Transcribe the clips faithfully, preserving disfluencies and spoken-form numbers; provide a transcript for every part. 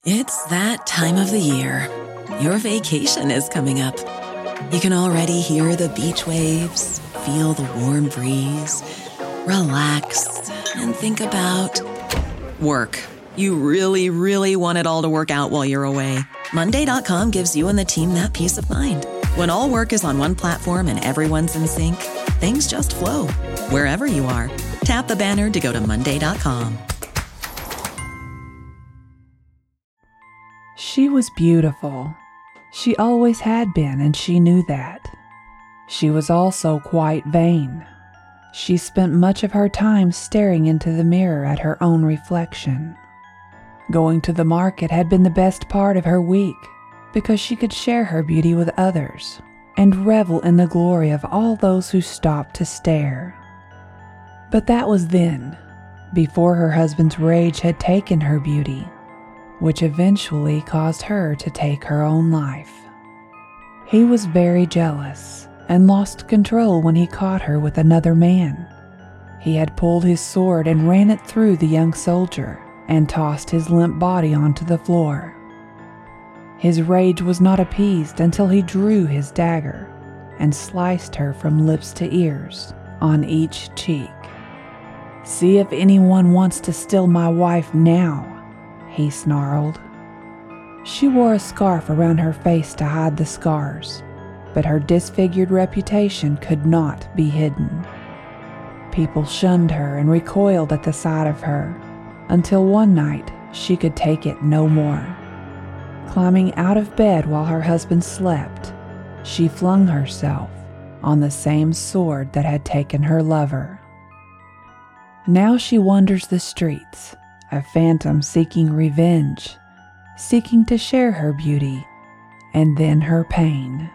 It's that time of the year. Your vacation is coming up. You can already hear the beach waves, feel the warm breeze, relax, and think about work. You really, really want it all to work out while you're away. Monday dot com gives you and the team that peace of mind. When all work is on one platform and everyone's in sync, things just flow. Wherever you are, tap the banner to go to Monday dot com. She was beautiful. She always had been, and she knew that. She was also quite vain. She spent much of her time staring into the mirror at her own reflection. Going to the market had been the best part of her week because she could share her beauty with others and revel in the glory of all those who stopped to stare. But that was then, before her husband's rage had taken her beauty, which eventually caused her to take her own life. He was very jealous and lost control when he caught her with another man. He had pulled his sword and ran it through the young soldier and tossed his limp body onto the floor. His rage was not appeased until he drew his dagger and sliced her from lips to ears on each cheek. "See if anyone wants to steal my wife now," he snarled. She wore a scarf around her face to hide the scars, but her disfigured reputation could not be hidden. People shunned her and recoiled at the sight of her, until one night she could take it no more. Climbing out of bed while her husband slept, she flung herself on the same sword that had taken her lover. Now she wanders the streets, a phantom seeking revenge, seeking to share her beauty and then her pain.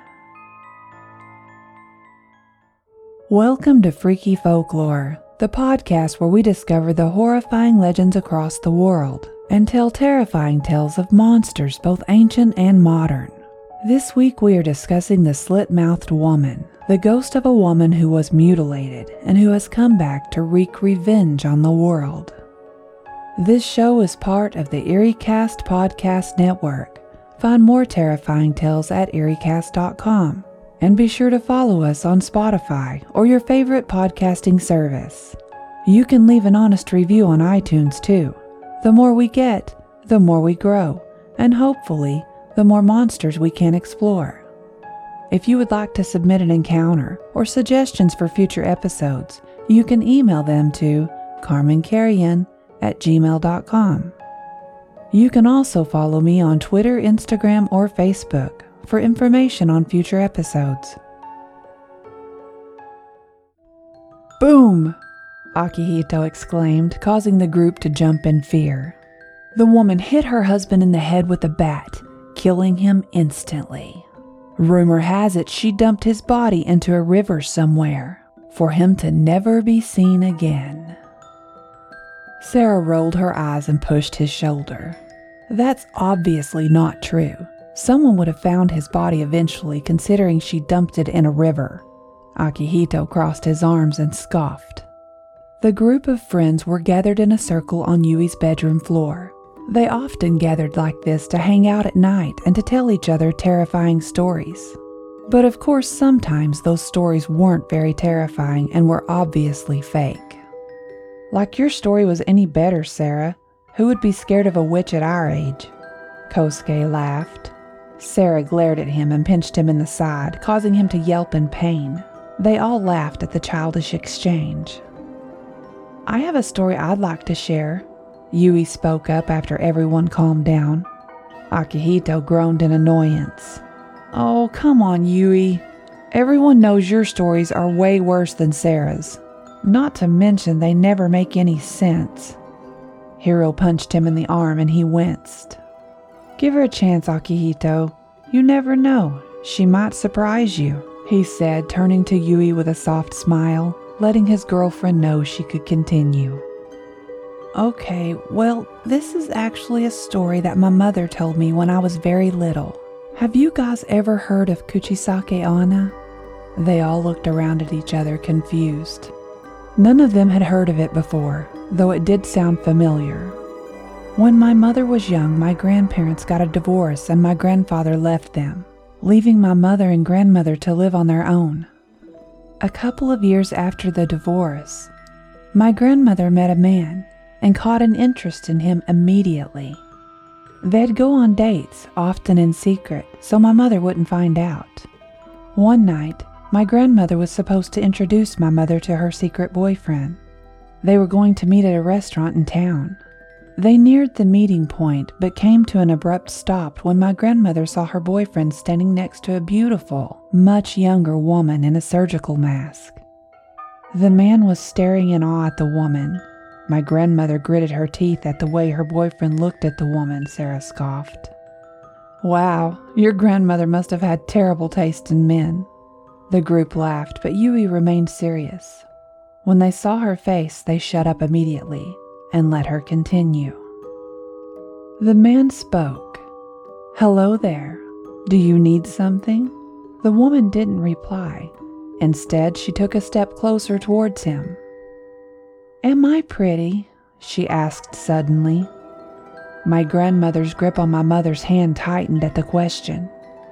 Welcome to Freaky Folklore, the podcast where we discover the horrifying legends across the world and tell terrifying tales of monsters both ancient and modern. This week we are discussing the Slit-Mouthed Woman, the ghost of a woman who was mutilated and who has come back to wreak revenge on the world. This show is part of the EerieCast podcast network. Find more terrifying tales at eerie cast dot com. And be sure to follow us on Spotify or your favorite podcasting service. You can leave an honest review on iTunes too. The more we get, the more we grow, and hopefully, the more monsters we can explore. If you would like to submit an encounter or suggestions for future episodes, you can email them to carmen carrion at gmail dot com. You can also follow me on Twitter, Instagram, or Facebook for information on future episodes. Boom! Akihito exclaimed, causing the group to jump in fear. The woman hit her husband in the head with a bat, killing him instantly. Rumor has it she dumped his body into a river somewhere, for him to never be seen again. Sarah rolled her eyes and pushed his shoulder. That's obviously not true. Someone would have found his body eventually, considering she dumped it in a river. Akihito crossed his arms and scoffed. The group of friends were gathered in a circle on Yui's bedroom floor. They often gathered like this to hang out at night and to tell each other terrifying stories. But of course, sometimes those stories weren't very terrifying and were obviously fake. Like your story was any better, Sarah. Who would be scared of a witch at our age? Kosuke laughed. Sarah glared at him and pinched him in the side, causing him to yelp in pain. They all laughed at the childish exchange. I have a story I'd like to share, Yui spoke up after everyone calmed down. Akihito groaned in annoyance. Oh, come on, Yui. Everyone knows your stories are way worse than Sarah's. Not to mention they never make any sense. Hiro punched him in the arm and he winced. Give her a chance, Akihito. You never know. She might surprise you, he said, turning to Yui with a soft smile, letting his girlfriend know she could continue. Okay, well, this is actually a story that my mother told me when I was very little. Have you guys ever heard of Kuchisake Onna? They all looked around at each other, confused. None of them had heard of it before, though it did sound familiar. When my mother was young, my grandparents got a divorce and my grandfather left them, leaving my mother and grandmother to live on their own. A couple of years after the divorce, my grandmother met a man and caught an interest in him immediately. They'd go on dates, often in secret, so my mother wouldn't find out. One night, my grandmother was supposed to introduce my mother to her secret boyfriend. They were going to meet at a restaurant in town. They neared the meeting point but came to an abrupt stop when my grandmother saw her boyfriend standing next to a beautiful, much younger woman in a surgical mask. The man was staring in awe at the woman. My grandmother gritted her teeth at the way her boyfriend looked at the woman, Sarah scoffed. Wow, your grandmother must have had terrible taste in men. The group laughed, but Yui remained serious. When they saw her face, they shut up immediately and let her continue. The man spoke. "Hello there. Do you need something?" The woman didn't reply. Instead, she took a step closer towards him. "Am I pretty?" she asked suddenly. My grandmother's grip on my mother's hand tightened at the question.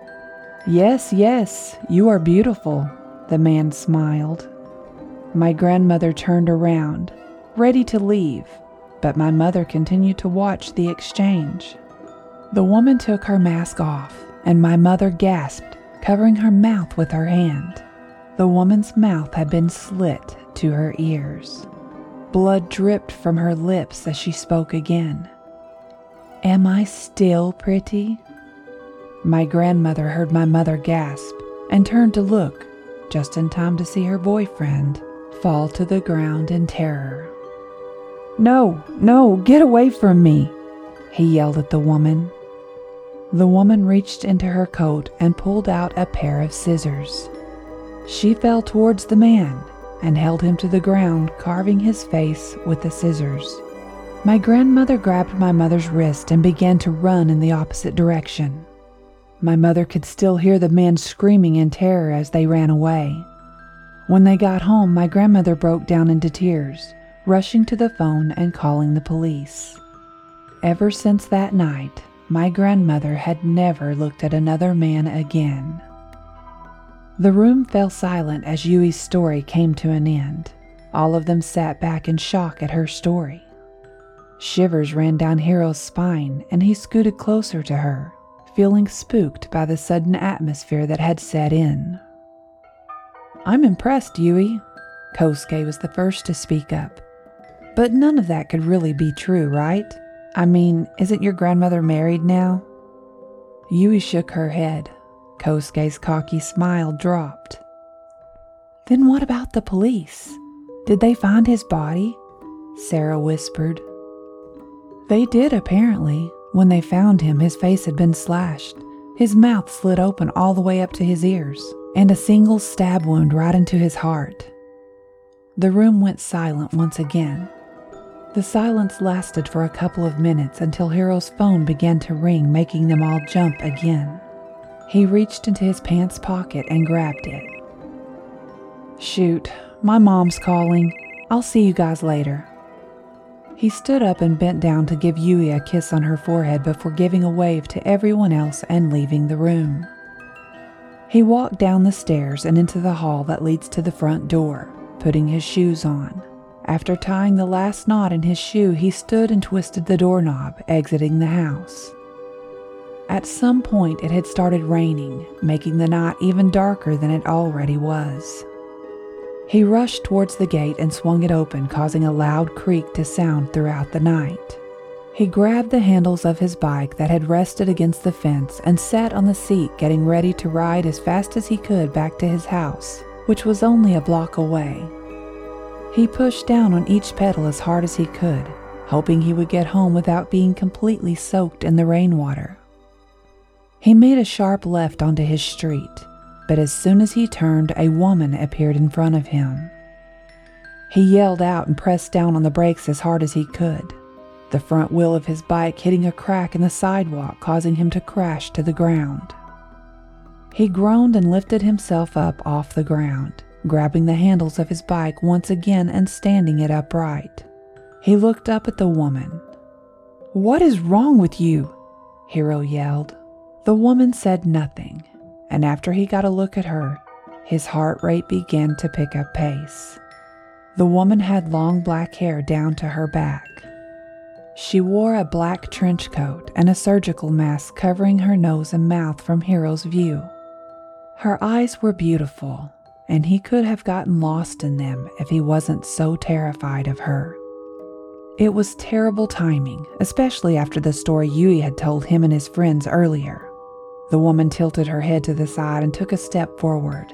"Yes, yes, you are beautiful," the man smiled. My grandmother turned around, ready to leave, but my mother continued to watch the exchange. The woman took her mask off, and my mother gasped, covering her mouth with her hand. The woman's mouth had been slit to her ears. Blood dripped from her lips as she spoke again. "Am I still pretty?" My grandmother heard my mother gasp and turned to look, just in time to see her boyfriend fall to the ground in terror. "No, no, get away from me," he yelled at the woman. The woman reached into her coat and pulled out a pair of scissors. She fell towards the man and held him to the ground, carving his face with the scissors. My grandmother grabbed my mother's wrist and began to run in the opposite direction. My mother could still hear the man screaming in terror as they ran away. When they got home, my grandmother broke down into tears, rushing to the phone and calling the police. Ever since that night, my grandmother had never looked at another man again. The room fell silent as Yui's story came to an end. All of them sat back in shock at her story. Shivers ran down Hiro's spine, and he scooted closer to her, feeling spooked by the sudden atmosphere that had set in. "I'm impressed, Yui." Kosuke was the first to speak up. "But none of that could really be true, right? I mean, isn't your grandmother married now?" Yui shook her head. Kosuke's cocky smile dropped. "Then what about the police? Did they find his body?" Sarah whispered. "They did, apparently. When they found him, his face had been slashed, his mouth slit open all the way up to his ears, and a single stab wound right into his heart." The room went silent once again. The silence lasted for a couple of minutes until Hiro's phone began to ring, making them all jump again. He reached into his pants pocket and grabbed it. "Shoot, my mom's calling. I'll see you guys later." He stood up and bent down to give Yui a kiss on her forehead before giving a wave to everyone else and leaving the room. He walked down the stairs and into the hall that leads to the front door, putting his shoes on. After tying the last knot in his shoe, he stood and twisted the doorknob, exiting the house. At some point, it had started raining, making the night even darker than it already was. He rushed towards the gate and swung it open, causing a loud creak to sound throughout the night. He grabbed the handles of his bike that had rested against the fence and sat on the seat, getting ready to ride as fast as he could back to his house, which was only a block away. He pushed down on each pedal as hard as he could, hoping he would get home without being completely soaked in the rainwater. He made a sharp left onto his street, but as soon as he turned, a woman appeared in front of him. He yelled out and pressed down on the brakes as hard as he could, the front wheel of his bike hitting a crack in the sidewalk, causing him to crash to the ground. He groaned and lifted himself up off the ground, grabbing the handles of his bike once again and standing it upright. He looked up at the woman. "What is wrong with you?" Hiro yelled. The woman said nothing, and after he got a look at her, his heart rate began to pick up pace. The woman had long black hair down to her back. She wore a black trench coat and a surgical mask covering her nose and mouth from Hiro's view. Her eyes were beautiful, and he could have gotten lost in them if he wasn't so terrified of her. It was terrible timing, especially after the story Yui had told him and his friends earlier. The woman tilted her head to the side and took a step forward.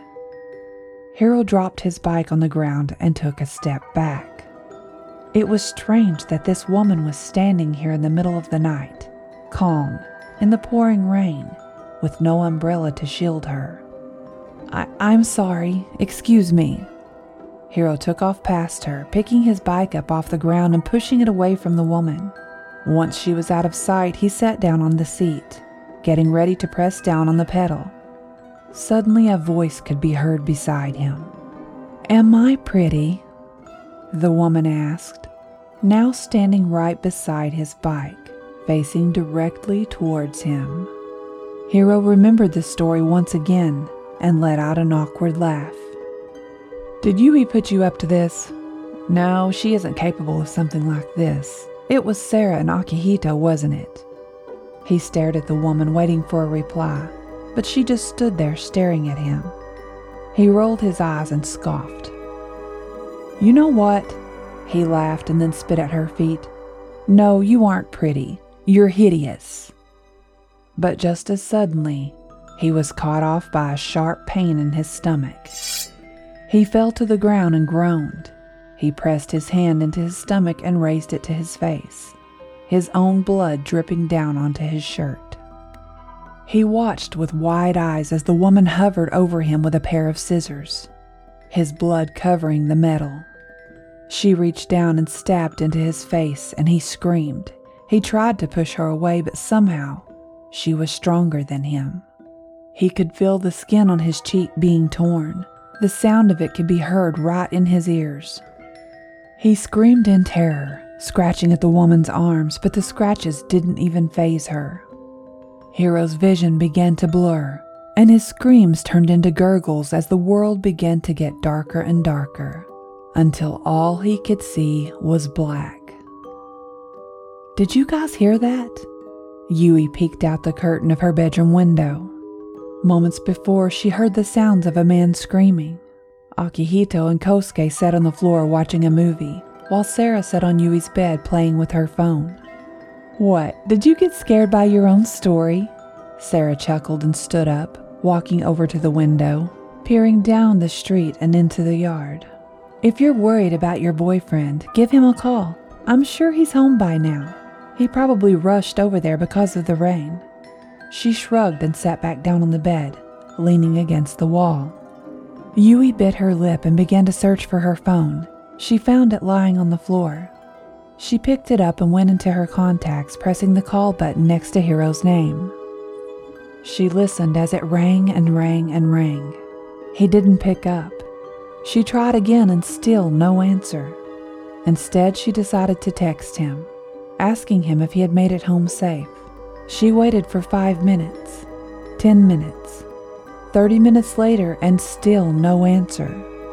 Hiro dropped his bike on the ground and took a step back. It was strange that this woman was standing here in the middle of the night, calm, in the pouring rain, with no umbrella to shield her. I- I'm sorry, excuse me. Hiro took off past her, picking his bike up off the ground and pushing it away from the woman. Once she was out of sight, he sat down on the seat, getting ready to press down on the pedal. Suddenly a voice could be heard beside him. "Am I pretty?" the woman asked, now standing right beside his bike, facing directly towards him. Hiro remembered the story once again and let out an awkward laugh. "Did Yui put you up to this?" "No, she isn't capable of something like this. It was Sarah and Akihito, wasn't it?" He stared at the woman, waiting for a reply, but she just stood there staring at him. He rolled his eyes and scoffed. "You know what?" He laughed and then spit at her feet. "No, you aren't pretty. You're hideous." But just as suddenly, he was caught off by a sharp pain in his stomach. He fell to the ground and groaned. He pressed his hand into his stomach and raised it to his face, his own blood dripping down onto his shirt. He watched with wide eyes as the woman hovered over him with a pair of scissors, his blood covering the metal. She reached down and stabbed into his face, and he screamed. He tried to push her away, but somehow she was stronger than him. He could feel the skin on his cheek being torn. The sound of it could be heard right in his ears. He screamed in terror, scratching at the woman's arms, but the scratches didn't even faze her. Hiro's vision began to blur, and his screams turned into gurgles as the world began to get darker and darker, until all he could see was black. "Did you guys hear that?" Yui peeked out the curtain of her bedroom window. Moments before, she heard the sounds of a man screaming. Akihito and Kosuke sat on the floor watching a movie, while Sarah sat on Yui's bed playing with her phone. "What, did you get scared by your own story?" Sarah chuckled and stood up, walking over to the window, peering down the street and into the yard. "If you're worried about your boyfriend, give him a call. I'm sure he's home by now. He probably rushed over there because of the rain." She shrugged and sat back down on the bed, leaning against the wall. Yui bit her lip and began to search for her phone. She found it lying on the floor. She picked it up and went into her contacts, pressing the call button next to Hiro's name. She listened as it rang and rang and rang. He didn't pick up. She tried again and still no answer. Instead, she decided to text him, asking him if he had made it home safe. She waited for five minutes, ten minutes, thirty minutes later, and still no answer.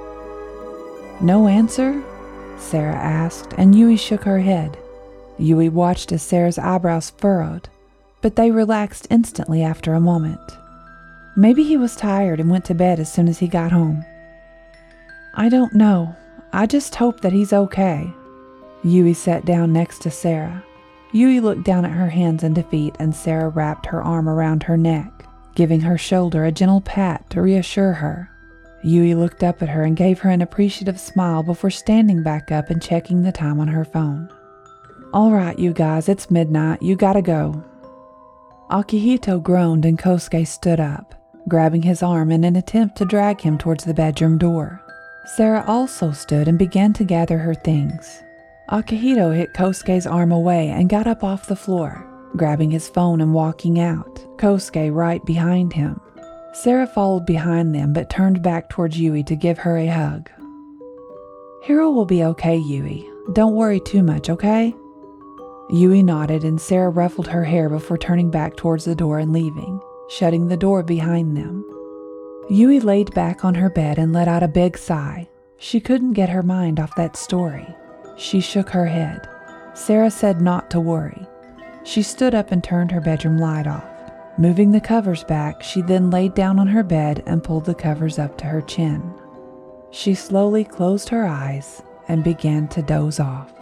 "No answer?" Sarah asked, and Yui shook her head. Yui watched as Sarah's eyebrows furrowed, but they relaxed instantly after a moment. Maybe he was tired and went to bed as soon as he got home. "I don't know. I just hope that he's okay." Yui sat down next to Sarah. Yui looked down at her hands in defeat, and Sarah wrapped her arm around her neck, giving her shoulder a gentle pat to reassure her. Yui looked up at her and gave her an appreciative smile before standing back up and checking the time on her phone. "All right, you guys, it's midnight. You gotta go." Akihito groaned and Kosuke stood up, grabbing his arm in an attempt to drag him towards the bedroom door. Sarah also stood and began to gather her things. Akihito hit Kosuke's arm away and got up off the floor, grabbing his phone and walking out, Kosuke right behind him. Sarah followed behind them but turned back towards Yui to give her a hug. "Hiro will be okay, Yui. Don't worry too much, okay?" Yui nodded and Sarah ruffled her hair before turning back towards the door and leaving, shutting the door behind them. Yui laid back on her bed and let out a big sigh. She couldn't get her mind off that story. She shook her head. Sarah said not to worry. She stood up and turned her bedroom light off. Moving the covers back, she then laid down on her bed and pulled the covers up to her chin. She slowly closed her eyes and began to doze off.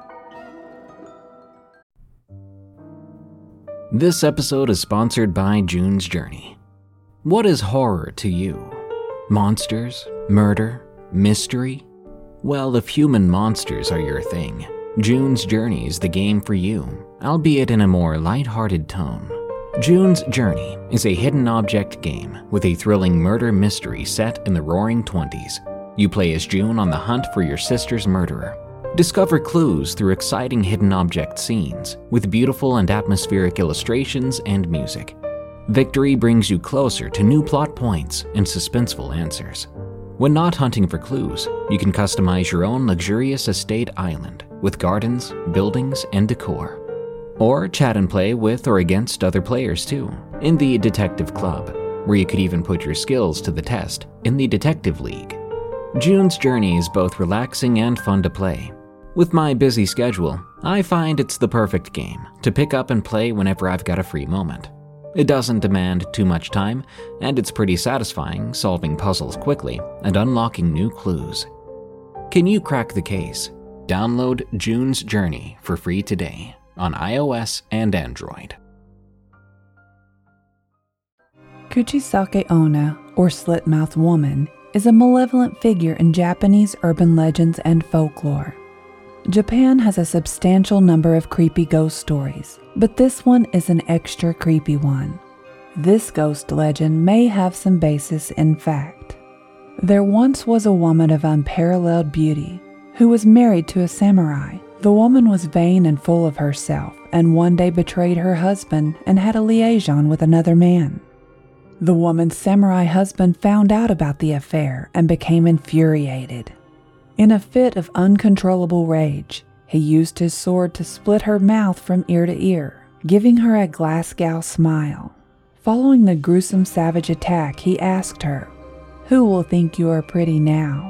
This episode is sponsored by June's Journey. What is horror to you? Monsters? Murder? Mystery? Well, if human monsters are your thing, June's Journey is the game for you, albeit in a more lighthearted tone. June's Journey is a hidden object game with a thrilling murder mystery set in the roaring twenties. You play as June on the hunt for your sister's murderer. Discover clues through exciting hidden object scenes with beautiful and atmospheric illustrations and music. Victory brings you closer to new plot points and suspenseful answers. When not hunting for clues, you can customize your own luxurious estate island with gardens, buildings, and decor. Or chat and play with or against other players too, in the Detective Club, where you could even put your skills to the test in the Detective League. June's Journey is both relaxing and fun to play. With my busy schedule, I find it's the perfect game to pick up and play whenever I've got a free moment. It doesn't demand too much time, and it's pretty satisfying solving puzzles quickly and unlocking new clues. Can you crack the case? Download June's Journey for free today on iOS and Android. Kuchisake Onna, or Slit-Mouthed Woman, is a malevolent figure in Japanese urban legends and folklore. Japan has a substantial number of creepy ghost stories, but this one is an extra creepy one. This ghost legend may have some basis in fact. There once was a woman of unparalleled beauty who was married to a samurai. The woman was vain and full of herself, and one day betrayed her husband and had a liaison with another man. The woman's samurai husband found out about the affair and became infuriated. In a fit of uncontrollable rage, he used his sword to split her mouth from ear to ear, giving her a Glasgow smile. Following the gruesome savage attack, he asked her, "Who will think you are pretty now?"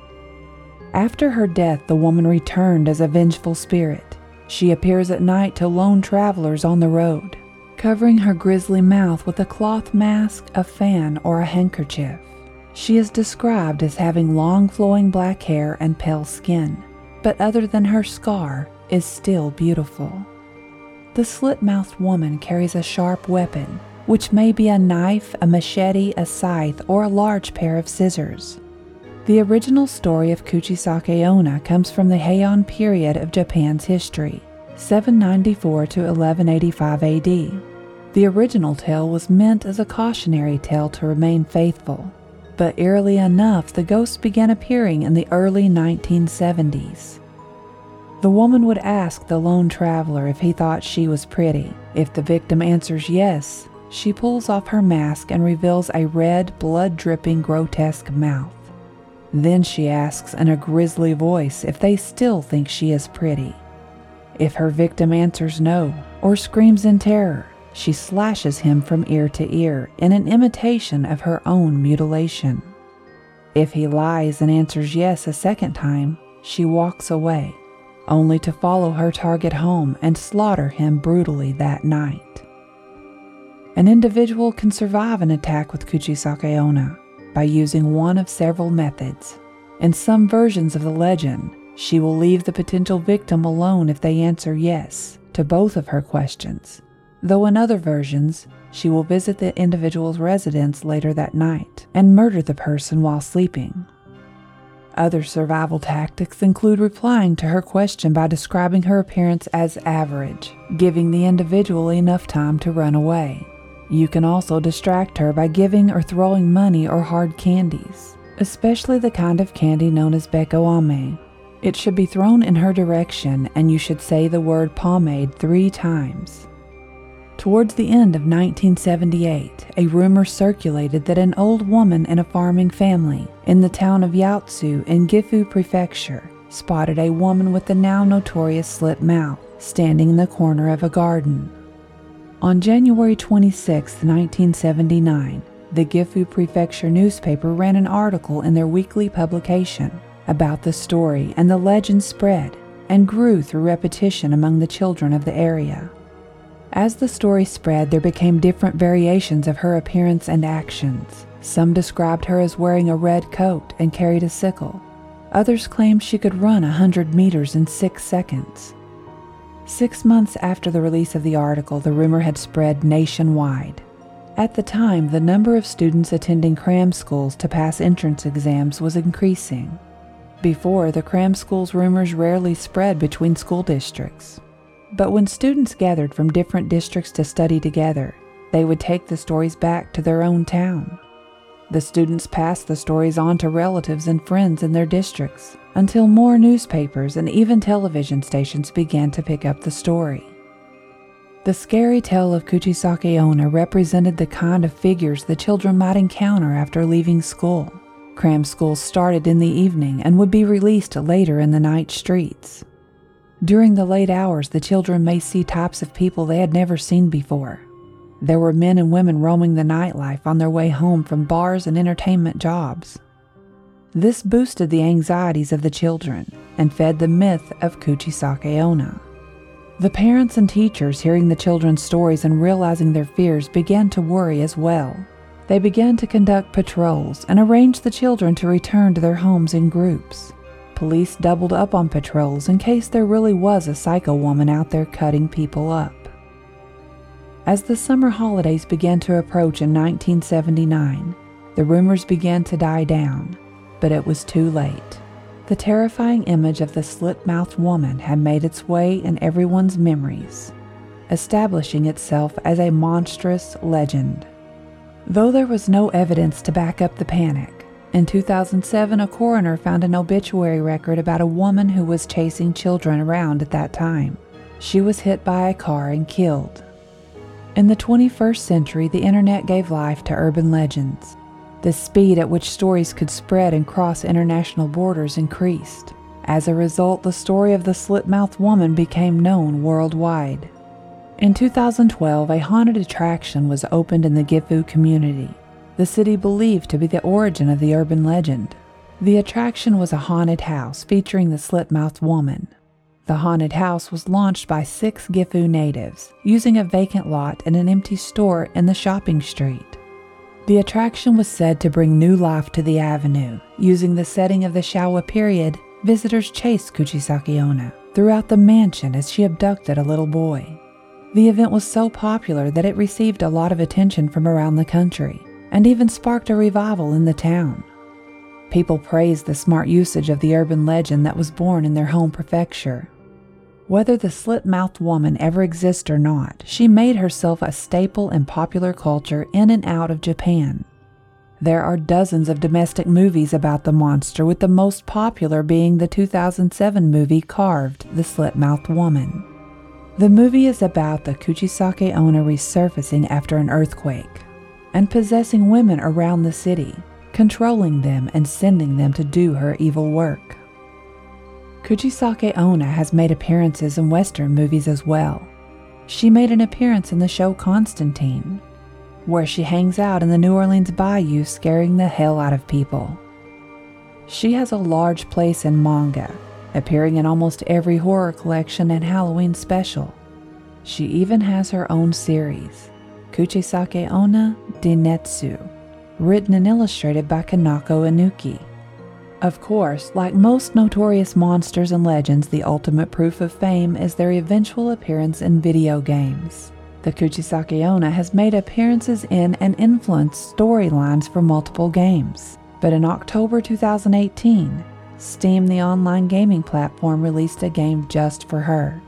After her death, the woman returned as a vengeful spirit. She appears at night to lone travelers on the road, covering her grisly mouth with a cloth mask, a fan, or a handkerchief. She is described as having long flowing black hair and pale skin, but other than her scar, is still beautiful. The slit-mouthed woman carries a sharp weapon, which may be a knife, a machete, a scythe, or a large pair of scissors. The original story of Kuchisake Onna comes from the Heian period of Japan's history, seven ninety-four to eleven eighty-five A D. The original tale was meant as a cautionary tale to remain faithful, but eerily enough, the ghosts began appearing in the early nineteen seventies. The woman would ask the lone traveler if he thought she was pretty. If the victim answers yes, she pulls off her mask and reveals a red, blood-dripping, grotesque mouth. Then she asks in a grisly voice if they still think she is pretty. If her victim answers no, or screams in terror, she slashes him from ear to ear in an imitation of her own mutilation. If he lies and answers yes a second time, she walks away, only to follow her target home and slaughter him brutally that night. An individual can survive an attack with Kuchisake Onna by using one of several methods. In some versions of the legend, she will leave the potential victim alone if they answer yes to both of her questions, though in other versions, she will visit the individual's residence later that night and murder the person while sleeping. Other survival tactics include replying to her question by describing her appearance as average, giving the individual enough time to run away. You can also distract her by giving or throwing money or hard candies, especially the kind of candy known as Beko-ame. It should be thrown in her direction, and you should say the word pomade three times. Towards the end of nineteen seventy-eight, a rumor circulated that an old woman in a farming family in the town of Yaotsu in Gifu Prefecture spotted a woman with the now notorious slit mouth standing in the corner of a garden. On January twenty-sixth, nineteen seventy-nine, the Gifu Prefecture newspaper ran an article in their weekly publication about the story, and the legend spread and grew through repetition among the children of the area. As the story spread, there became different variations of her appearance and actions. Some described her as wearing a red coat and carried a sickle. Others claimed she could run a hundred meters in six seconds. Six months after the release of the article, the rumor had spread nationwide. At the time, the number of students attending cram schools to pass entrance exams was increasing. Before, the cram schools rumors rarely spread between school districts. But when students gathered from different districts to study together, they would take the stories back to their own town. The students passed the stories on to relatives and friends in their districts, until more newspapers and even television stations began to pick up the story. The scary tale of Kuchisake Onna represented the kind of figures the children might encounter after leaving school. Cram schools started in the evening and would be released later in the night streets. During the late hours, the children may see types of people they had never seen before. There were men and women roaming the nightlife on their way home from bars and entertainment jobs. This boosted the anxieties of the children and fed the myth of Kuchisake Onna. The parents and teachers, hearing the children's stories and realizing their fears, began to worry as well. They began to conduct patrols and arrange the children to return to their homes in groups. Police doubled up on patrols in case there really was a psycho woman out there cutting people up. As the summer holidays began to approach in nineteen seventy-nine, the rumors began to die down, but it was too late. The terrifying image of the slit-mouthed woman had made its way in everyone's memories, establishing itself as a monstrous legend. Though there was no evidence to back up the panic, in two thousand seven a coroner found an obituary record about a woman who was chasing children around at that time. She was hit by a car and killed. In the twenty-first century, the internet gave life to urban legends. The speed at which stories could spread and cross international borders increased. As a result, the story of the slit-mouthed woman became known worldwide. In two thousand twelve, a haunted attraction was opened in the Gifu community, the city believed to be the origin of the urban legend. The attraction was a haunted house featuring the slit-mouthed woman. The haunted house was launched by six Gifu natives, using a vacant lot and an empty store in the shopping street. The attraction was said to bring new life to the avenue. Using the setting of the Showa period, visitors chased Kuchisake Onna throughout the mansion as she abducted a little boy. The event was so popular that it received a lot of attention from around the country, and even sparked a revival in the town. People praised the smart usage of the urban legend that was born in their home prefecture. Whether the slit-mouthed woman ever exists or not, she made herself a staple in popular culture in and out of Japan. There are dozens of domestic movies about the monster, with the most popular being the two thousand seven movie Carved, the Slit-Mouthed Woman. The movie is about the Kuchisake Onna resurfacing after an earthquake and possessing women around the city, controlling them and sending them to do her evil work. Kuchisake Onna has made appearances in Western movies as well. She made an appearance in the show Constantine, where she hangs out in the New Orleans bayou scaring the hell out of people. She has a large place in manga, appearing in almost every horror collection and Halloween special. She even has her own series, Kuchisake Onna Denetsu, written and illustrated by Kanako Inuki. Of course, like most notorious monsters and legends, the ultimate proof of fame is their eventual appearance in video games. The Kuchisake Onna has made appearances in and influenced storylines for multiple games. But in October two thousand eighteen, Steam, the online gaming platform, released a game just for her.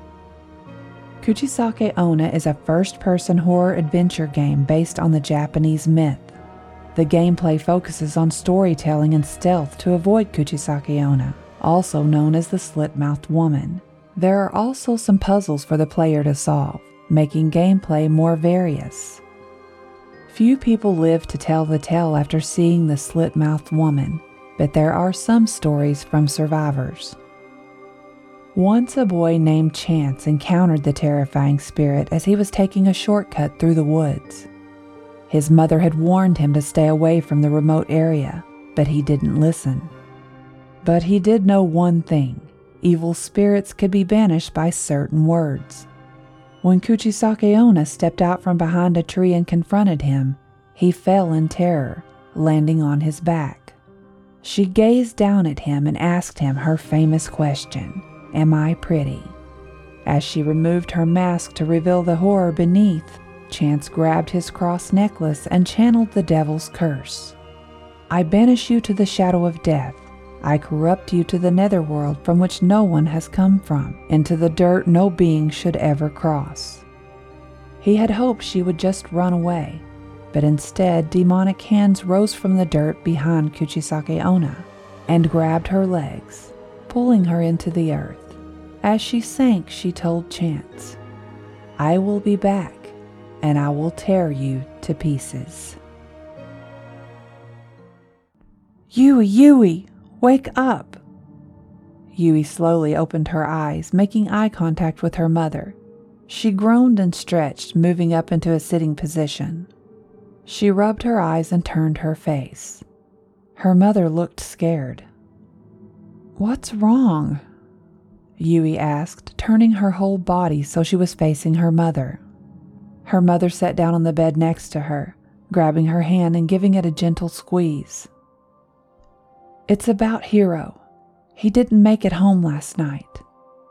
Kuchisake Onna is a first-person horror adventure game based on the Japanese myth. The gameplay focuses on storytelling and stealth to avoid Kuchisake Onna, also known as the slit-mouthed woman. There are also some puzzles for the player to solve, making gameplay more various. Few people live to tell the tale after seeing the slit-mouthed woman, but there are some stories from survivors. Once a boy named Chance encountered the terrifying spirit as he was taking a shortcut through the woods. His mother had warned him to stay away from the remote area, but he didn't listen. But he did know one thing: evil spirits could be banished by certain words. When Kuchisake Onna stepped out from behind a tree and confronted him, he fell in terror, landing on his back. She gazed down at him and asked him her famous question, "Am I pretty?" As she removed her mask to reveal the horror beneath, Chance grabbed his cross necklace and channeled the devil's curse. "I banish you to the shadow of death. I corrupt you to the netherworld from which no one has come from, into the dirt no being should ever cross." He had hoped she would just run away, but instead demonic hands rose from the dirt behind Kuchisake Onna and grabbed her legs, pulling her into the earth. As she sank, she told Chance, "I will be back, and I will tear you to pieces." "Yui, Yui, wake up!" Yui slowly opened her eyes, making eye contact with her mother. She groaned and stretched, moving up into a sitting position. She rubbed her eyes and turned her face. Her mother looked scared. "What's wrong?" Yui asked, turning her whole body so she was facing her mother. Her mother sat down on the bed next to her, grabbing her hand and giving it a gentle squeeze. "It's about Hiro. He didn't make it home last night."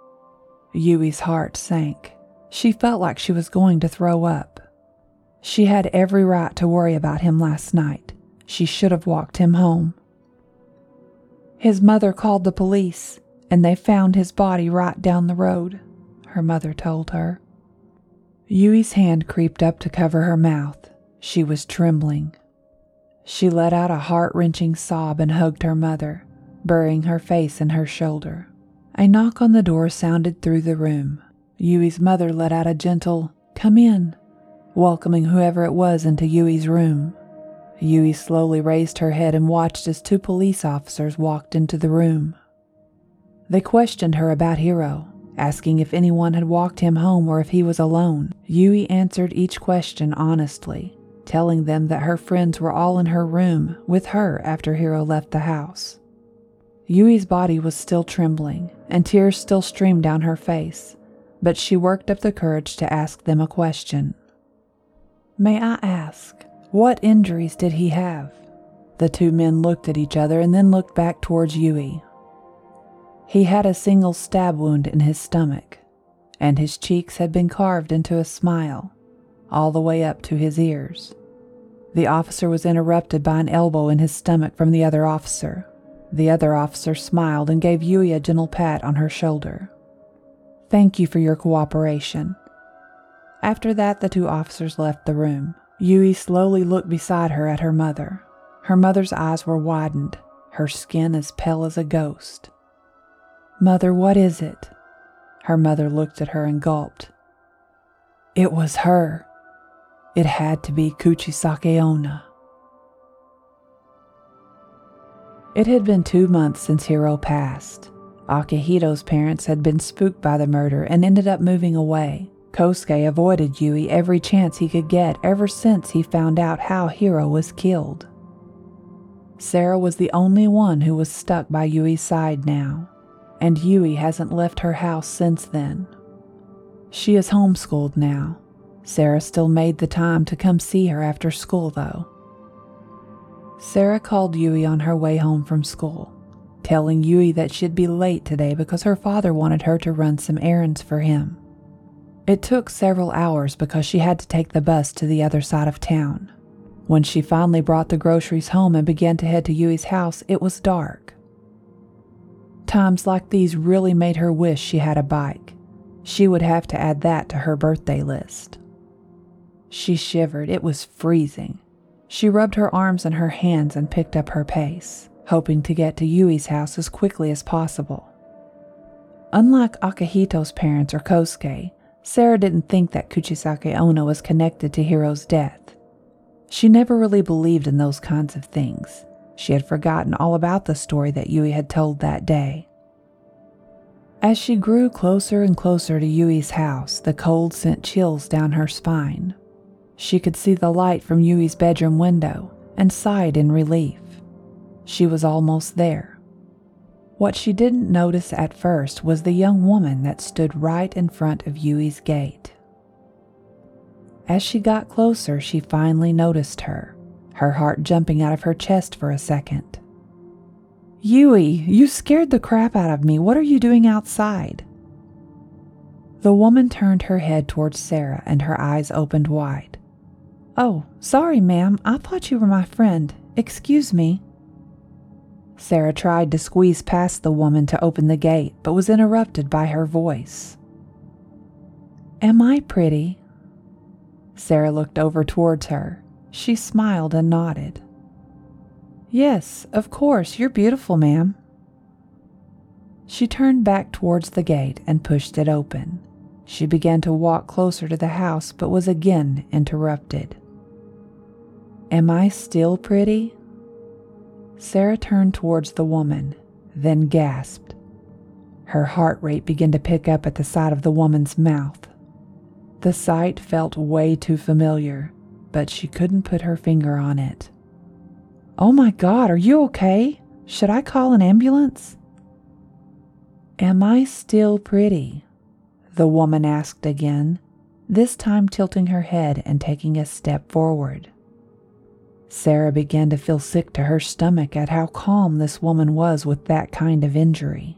Yui's heart sank. She felt like she was going to throw up. She had every right to worry about him last night. She should have walked him home. "His mother called the police, and they found his body right down the road," her mother told her. Yui's hand creeped up to cover her mouth. She was trembling. She let out a heart-wrenching sob and hugged her mother, burying her face in her shoulder. A knock on the door sounded through the room. Yui's mother let out a gentle, "Come in," welcoming whoever it was into Yui's room. Yui slowly raised her head and watched as two police officers walked into the room. They questioned her about Hiro, asking if anyone had walked him home or if he was alone. Yui answered each question honestly, telling them that her friends were all in her room with her after Hiro left the house. Yui's body was still trembling, and tears still streamed down her face, but she worked up the courage to ask them a question. "May I ask, what injuries did he have?" The two men looked at each other and then looked back towards Yui. He had a single stab wound in his stomach, and his cheeks had been carved into a smile, all the way up to his ears. The officer was interrupted by an elbow in his stomach from the other officer. The other officer smiled and gave Yui a gentle pat on her shoulder. "Thank you for your cooperation." After that, the two officers left the room. Yui slowly looked beside her at her mother. Her mother's eyes were widened, her skin as pale as a ghost. "Mother, what is it?" Her mother looked at her and gulped. It was her. It had to be Kuchisake Onna. It had been two months since Hiro passed. Akihito's parents had been spooked by the murder and ended up moving away. Kosuke avoided Yui every chance he could get ever since he found out how Hiro was killed. Sarah was the only one who was stuck by Yui's side now, and Yui hasn't left her house since then. She is homeschooled now. Sarah still made the time to come see her after school, though. Sarah called Yui on her way home from school, telling Yui that she'd be late today because her father wanted her to run some errands for him. It took several hours because she had to take the bus to the other side of town. When she finally brought the groceries home and began to head to Yui's house, it was dark. Times like these really made her wish she had a bike. She would have to add that to her birthday list. She shivered. It was freezing. She rubbed her arms and her hands and picked up her pace, hoping to get to Yui's house as quickly as possible. Unlike Akihito's parents or Kosuke, Sarah didn't think that Kuchisake Onna was connected to Hiro's death. She never really believed in those kinds of things. She had forgotten all about the story that Yui had told that day. As she grew closer and closer to Yui's house, the cold sent chills down her spine. She could see the light from Yui's bedroom window and sighed in relief. She was almost there. What she didn't notice at first was the young woman that stood right in front of Yui's gate. As she got closer, she finally noticed her, her heart jumping out of her chest for a second. "Yui, you scared the crap out of me. What are you doing outside?" The woman turned her head towards Sarah and her eyes opened wide. "Oh, sorry, ma'am. I thought you were my friend. Excuse me." Sarah tried to squeeze past the woman to open the gate, but was interrupted by her voice. "Am I pretty?" Sarah looked over towards her. She smiled and nodded. "Yes, of course, you're beautiful, ma'am." She turned back towards the gate and pushed it open. She began to walk closer to the house, but was again interrupted. "Am I still pretty?" Sarah turned towards the woman, then gasped. Her heart rate began to pick up at the sight of the woman's mouth. The sight felt way too familiar, but she couldn't put her finger on it. "Oh my God, are you okay? Should I call an ambulance?" "Am I still pretty?" the woman asked again, this time tilting her head and taking a step forward. Sarah began to feel sick to her stomach at how calm this woman was with that kind of injury.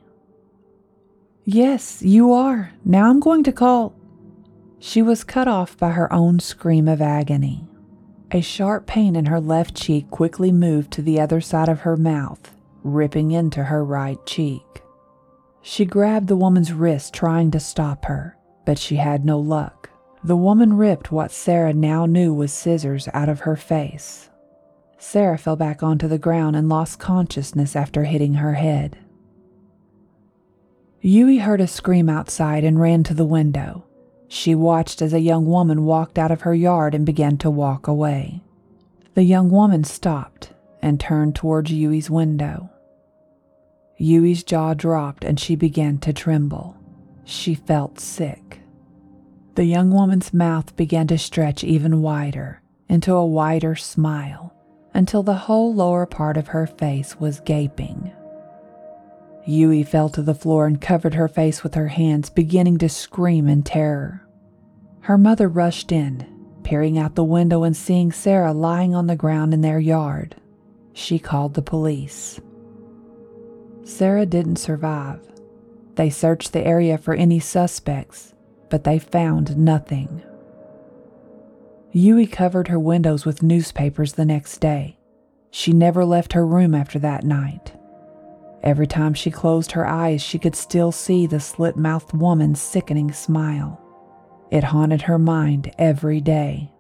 "Yes, you are. Now I'm going to call—" She was cut off by her own scream of agony. A sharp pain in her left cheek quickly moved to the other side of her mouth, ripping into her right cheek. She grabbed the woman's wrist, trying to stop her, but she had no luck. The woman ripped what Sarah now knew was scissors out of her face. Sarah fell back onto the ground and lost consciousness after hitting her head. Yui heard a scream outside and ran to the window. She watched as a young woman walked out of her yard and began to walk away. The young woman stopped and turned towards Yui's window. Yui's jaw dropped and she began to tremble. She felt sick. The young woman's mouth began to stretch even wider, into a wider smile, until the whole lower part of her face was gaping. Yui fell to the floor and covered her face with her hands, beginning to scream in terror. Her mother rushed in, peering out the window and seeing Sarah lying on the ground in their yard. She called the police. Sarah didn't survive. They searched the area for any suspects, but they found nothing. Yui covered her windows with newspapers the next day. She never left her room after that night. Every time she closed her eyes, she could still see the slit-mouthed woman's sickening smile. It haunted her mind every day.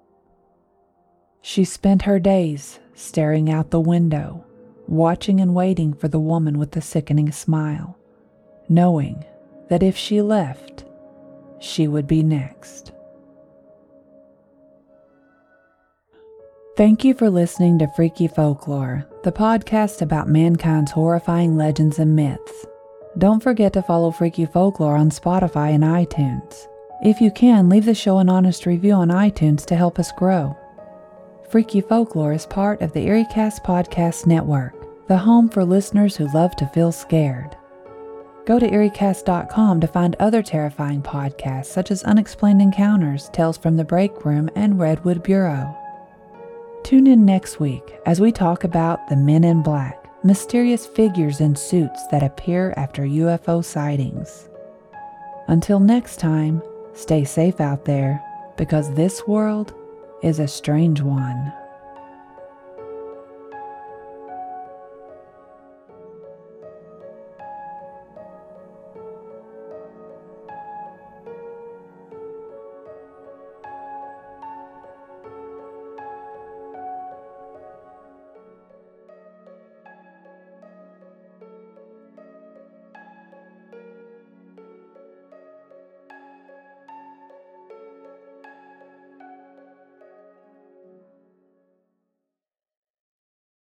She spent her days staring out the window, watching and waiting for the woman with the sickening smile, knowing that if she left, she would be next. Thank you for listening to Freaky Folklore, the podcast about mankind's horrifying legends and myths. Don't forget to follow Freaky Folklore on Spotify and iTunes. If you can, leave the show an honest review on iTunes to help us grow. Freaky Folklore is part of the EerieCast Podcast Network, the home for listeners who love to feel scared. Go to Erie Cast dot com to find other terrifying podcasts such as Unexplained Encounters, Tales from the Break Room, and Redwood Bureau. Tune in next week as we talk about the Men in Black, mysterious figures in suits that appear after U F O sightings. Until next time, stay safe out there, because this world is a strange one.